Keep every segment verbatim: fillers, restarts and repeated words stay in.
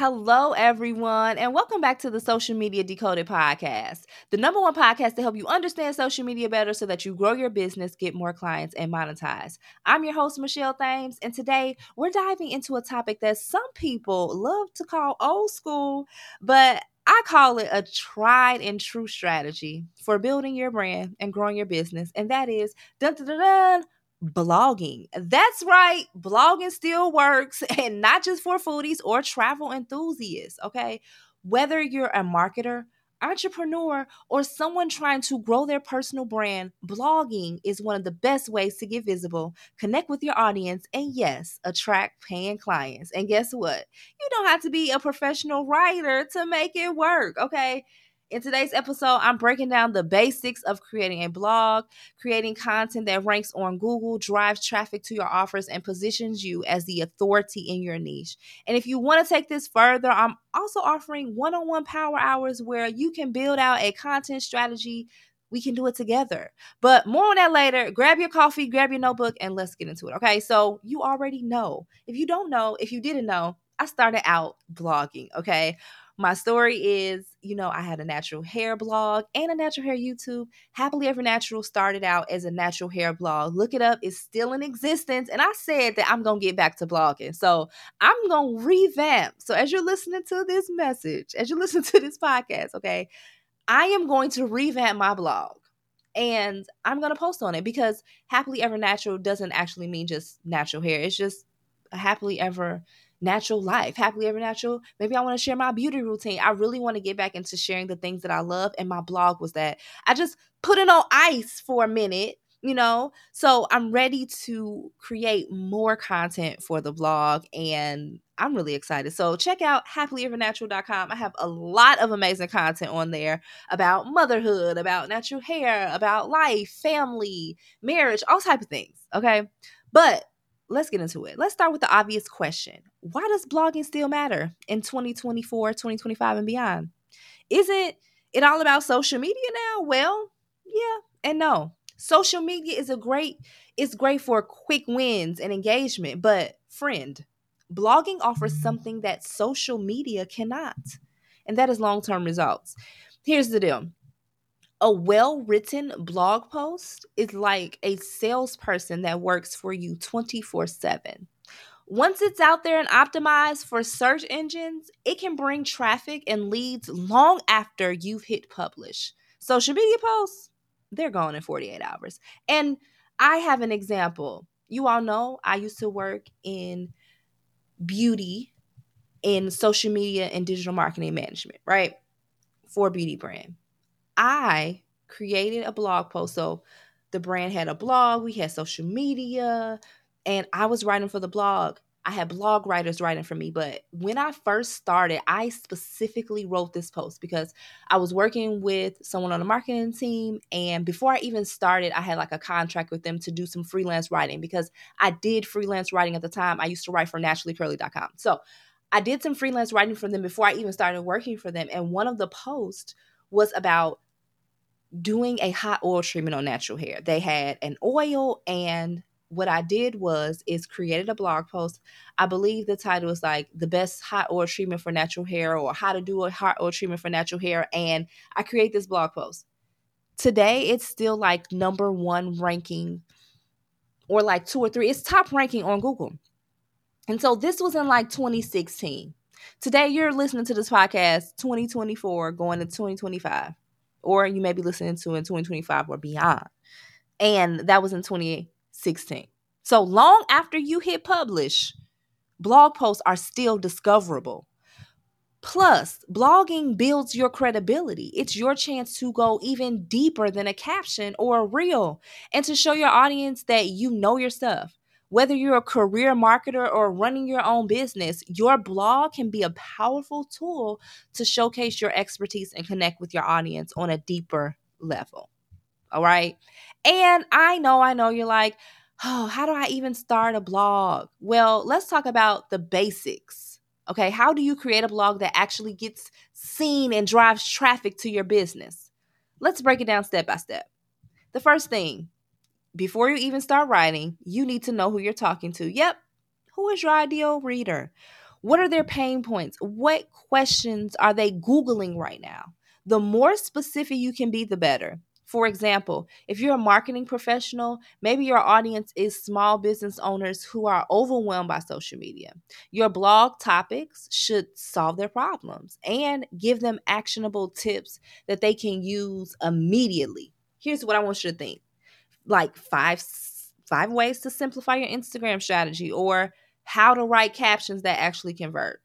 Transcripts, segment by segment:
Hello, everyone, and welcome back to the Social Media Decoded podcast, the number one podcast to help you understand social media better so that you grow your business, get more clients, and monetize. I'm your host, Michelle Thames, and today we're diving into a topic that some people love to call old school, but I call it a tried and true strategy for building your brand and growing your business, and that is dun dun dun dun blogging. That's right, blogging still works, and not just for foodies or travel enthusiasts, okay? Whether you're a marketer, entrepreneur, or someone trying to grow their personal brand, blogging is one of the best ways to get visible, connect with your audience, and yes, attract paying clients. And guess what? You don't have to be a professional writer to make it work, okay? In today's episode, I'm breaking down the basics of creating a blog, creating content that ranks on Google, drives traffic to your offers, and positions you as the authority in your niche. And if you want to take this further, I'm also offering one-on-one power hours where you can build out a content strategy. We can do it together. But more on that later. Grab your coffee, grab your notebook, and let's get into it. Okay, so you already know. If you don't know, if you didn't know, I started out blogging, okay? My story is, you know, I had a natural hair blog and a natural hair YouTube. Happily Ever Natural started out as a natural hair blog. Look it up. It's still in existence. And I said that I'm going to get back to blogging. So I'm going to revamp. So as you're listening to this message, as you listen to this podcast, okay, I am going to revamp my blog. And I'm going to post on it because Happily Ever Natural doesn't actually mean just natural hair. It's just a happily ever natural life, happily ever natural. Maybe I want to share my beauty routine. I really want to get back into sharing the things that I love. And my blog was that. I just put it on ice for a minute, you know? So I'm ready to create more content for the blog and I'm really excited. So check out happily ever natural dot com. I have a lot of amazing content on there about motherhood, about natural hair, about life, family, marriage, all type of things. Okay. But let's get into it. Let's start with the obvious question. Why does blogging still matter in twenty twenty-four, twenty twenty-five, and beyond? Isn't it all about social media now? Well, yeah and no. Social media is a great, it's great for quick wins and engagement, but friend, blogging offers something that social media cannot, and that is long-term results. Here's the deal. A well-written blog post is like a salesperson that works for you twenty-four seven. Once it's out there and optimized for search engines, it can bring traffic and leads long after you've hit publish. Social media posts, they're gone in forty-eight hours. And I have an example. You all know I used to work in beauty, in social media and digital marketing management, right? For a beauty brand. I created a blog post. So the brand had a blog, we had social media, and I was writing for the blog. I had blog writers writing for me. But when I first started, I specifically wrote this post because I was working with someone on the marketing team. And before I even started, I had like a contract with them to do some freelance writing because I did freelance writing at the time. I used to write for naturally curly dot com. So I did some freelance writing for them before I even started working for them. And one of the posts was about doing a hot oil treatment on natural hair. They had an oil, and what I did was is created a blog post. I believe the title was like the best hot oil treatment for natural hair or how to do a hot oil treatment for natural hair. And I create this blog post. Today, it's still like number one ranking or like two or three. It's top ranking on Google. And so this was in like twenty sixteen. Today, you're listening to this podcast twenty twenty-four going to twenty twenty-five. Or you may be listening to in twenty twenty-five or beyond. And that was in twenty sixteen. So long after you hit publish, blog posts are still discoverable. Plus, blogging builds your credibility. It's your chance to go even deeper than a caption or a reel and to show your audience that you know your stuff. Whether you're a career marketer or running your own business, your blog can be a powerful tool to showcase your expertise and connect with your audience on a deeper level. All right. And I know, I know you're like, oh, how do I even start a blog? Well, let's talk about the basics. Okay. How do you create a blog that actually gets seen and drives traffic to your business? Let's break it down step by step. The first thing, before you even start writing, you need to know who you're talking to. Yep. Who is your ideal reader? What are their pain points? What questions are they Googling right now? The more specific you can be, the better. For example, if you're a marketing professional, maybe your audience is small business owners who are overwhelmed by social media. Your blog topics should solve their problems and give them actionable tips that they can use immediately. Here's what I want you to think. Like five five ways to simplify your Instagram strategy, or how to write captions that actually convert.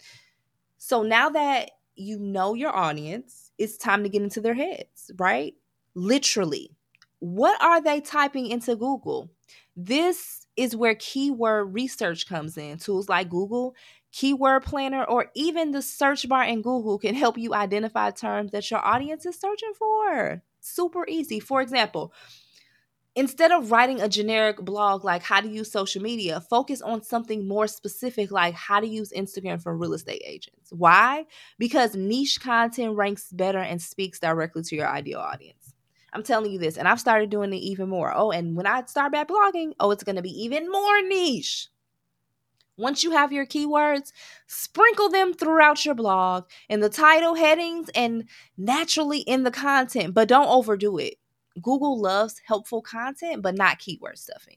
So now that you know your audience, it's time to get into their heads, right? Literally. What are they typing into Google? This is where keyword research comes in. Tools like Google Keyword Planner or even the search bar in Google can help you identify terms that your audience is searching for. Super easy. For example, instead of writing a generic blog like how to use social media, focus on something more specific like how to use Instagram for real estate agents. Why? Because niche content ranks better and speaks directly to your ideal audience. I'm telling you this, and I've started doing it even more. Oh, and when I start back blogging, oh, it's going to be even more niche. Once you have your keywords, sprinkle them throughout your blog in the title, headings, and naturally in the content, but don't overdo it. Google loves helpful content, but not keyword stuffing.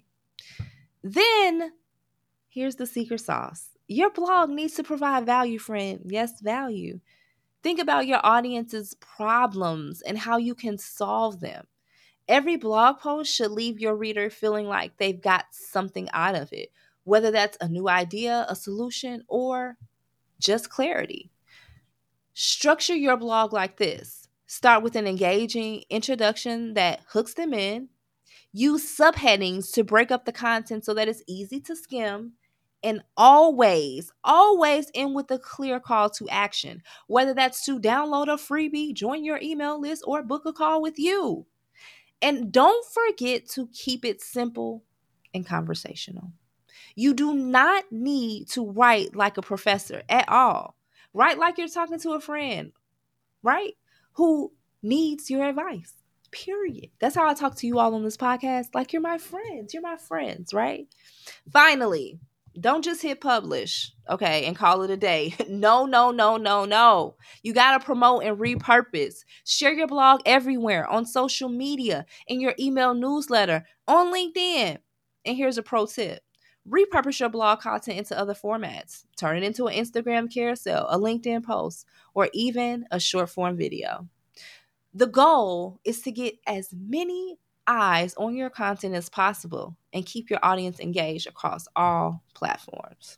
Then, here's the secret sauce. Your blog needs to provide value, friend. Yes, value. Think about your audience's problems and how you can solve them. Every blog post should leave your reader feeling like they've got something out of it, whether that's a new idea, a solution, or just clarity. Structure your blog like this. Start with an engaging introduction that hooks them in. Use subheadings to break up the content so that it's easy to skim. And always, always end with a clear call to action, whether that's to download a freebie, join your email list, or book a call with you. And don't forget to keep it simple and conversational. You do not need to write like a professor at all. Write like you're talking to a friend, right? Who needs your advice. Period. That's how I talk to you all on this podcast. Like you're my friends. You're my friends, right? Finally, don't just hit publish, okay, and call it a day. No, no, no, no, no. You got to promote and repurpose. Share your blog everywhere, on social media, in your email newsletter, on LinkedIn. And here's a pro tip. Repurpose your blog content into other formats. Turn it into an Instagram carousel, a LinkedIn post, or even a short form video. The goal is to get as many eyes on your content as possible and keep your audience engaged across all platforms.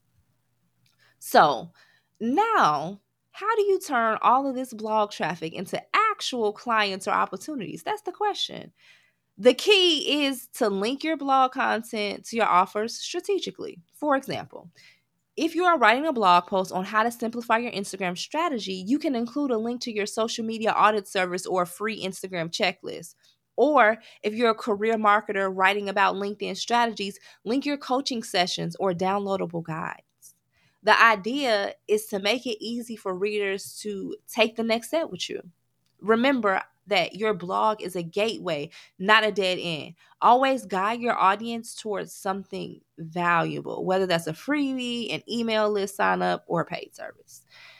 So now, how do you turn all of this blog traffic into actual clients or opportunities? That's the question. The key is to link your blog content to your offers strategically. For example, if you are writing a blog post on how to simplify your Instagram strategy, you can include a link to your social media audit service or a free Instagram checklist. Or if you're a career marketer writing about LinkedIn strategies, link your coaching sessions or downloadable guides. The idea is to make it easy for readers to take the next step with you. Remember that your blog is a gateway, not a dead end. Always guide your audience towards something valuable, whether that's a freebie, an email list sign up, or a paid service.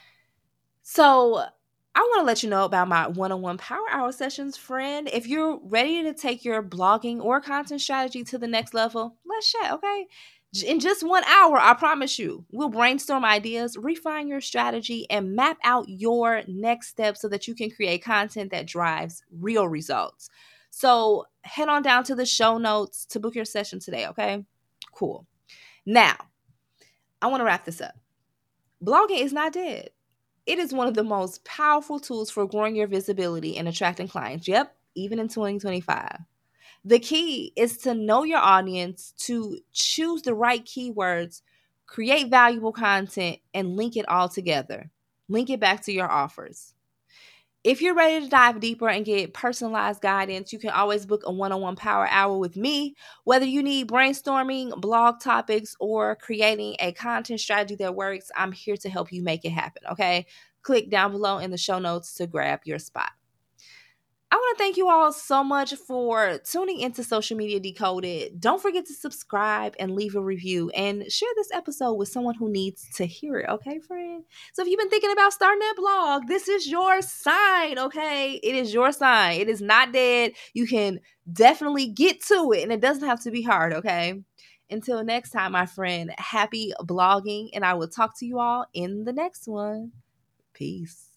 So I want to let you know about my one-on-one Power Hour sessions, friend. If you're ready to take your blogging or content strategy to the next level, let's chat, okay? In just one hour, I promise you, we'll brainstorm ideas, refine your strategy, and map out your next steps so that you can create content that drives real results. So head on down to the show notes to book your session today, okay? Cool. Now, I want to wrap this up. Blogging is not dead. It is one of the most powerful tools for growing your visibility and attracting clients. Yep, even in twenty twenty-five. The key is to know your audience, to choose the right keywords, create valuable content, and link it all together. Link it back to your offers. If you're ready to dive deeper and get personalized guidance, you can always book a one-on-one power hour with me. Whether you need brainstorming, blog topics, or creating a content strategy that works, I'm here to help you make it happen, okay? Click down below in the show notes to grab your spot. I want to thank you all so much for tuning into Social Media Decoded. Don't forget to subscribe and leave a review and share this episode with someone who needs to hear it, okay, friend? So if you've been thinking about starting that blog, this is your sign, okay? It is your sign. It is not dead. You can definitely get to it, and it doesn't have to be hard, okay? Until next time, my friend, happy blogging, and I will talk to you all in the next one. Peace.